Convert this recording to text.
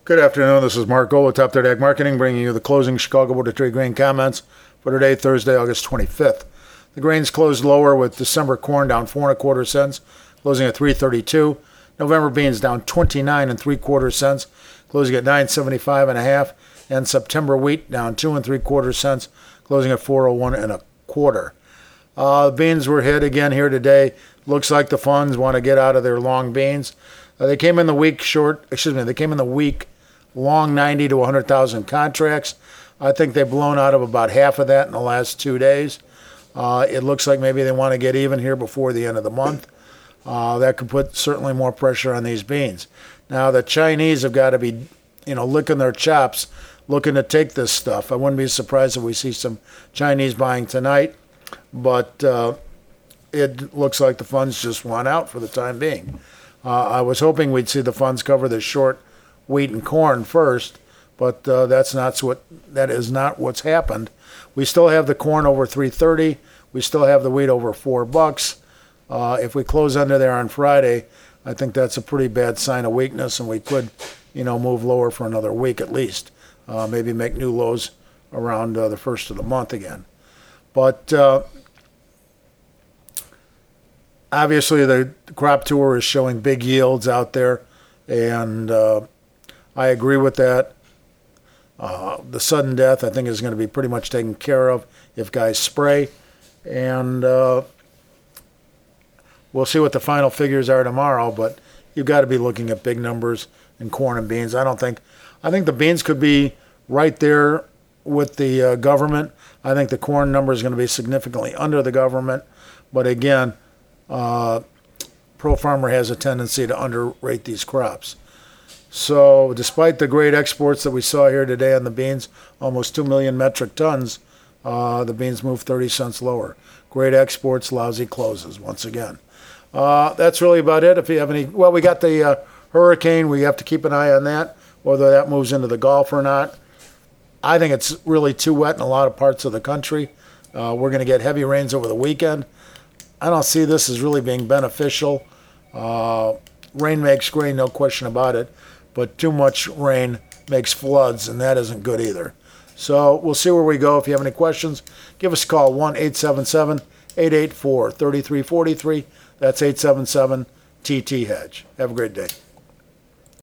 Good afternoon. This is Mark Gold with Top Third Ag Marketing, bringing you the closing Chicago Board of Trade grain comments for today, Thursday, August 25th. The grains closed lower with December corn down 4 1/4 cents, closing at 3.32. November beans down 29 3/4 cents, closing at 9.75 1/2, and September wheat down 2 3/4 cents, closing at 4.01 1/4. Beans were hit again here today. Looks like the funds want to get out of their long beans. They came in the week long 90 to 100,000 contracts. I think they've blown out of about half of that in the last 2 days. It looks like maybe they want to get even here before the end of the month. That could put certainly more pressure on these beans. Now, the Chinese have got to be, licking their chops, looking to take this stuff. I wouldn't be surprised if we see some Chinese buying tonight, but it looks like the funds just won out for the time being. I was hoping we'd see the funds cover the short wheat and corn first, but that is not what's happened. We still have the corn over 3.30. We still have the wheat over $4. If we close under there on Friday, I think that's a pretty bad sign of weakness, and we could, move lower for another week at least. Maybe make new lows around the first of the month again. But obviously the crop tour is showing big yields out there, and I agree with that. The sudden death, I think, is going to be pretty much taken care of if guys spray. And we'll see what the final figures are tomorrow, but you've got to be looking at big numbers in corn and beans. I think the beans could be right there with the government. I think the corn number is going to be significantly under the government. But again, Pro Farmer has a tendency to underrate these crops. So despite the great exports that we saw here today on the beans, almost 2 million metric tons, the beans moved 30 cents lower. Great exports, lousy closes once again. That's really about it. If you have any, we got the hurricane. We have to keep an eye on that, whether that moves into the Gulf or not. I think it's really too wet in a lot of parts of the country. We're going to get heavy rains over the weekend. I don't see this as really being beneficial. Rain makes grain, no question about it. But too much rain makes floods, and that isn't good either. So we'll see where we go. If you have any questions, give us a call, 1-877-884-3343. That's 877-TT-HEDGE. Have a great day.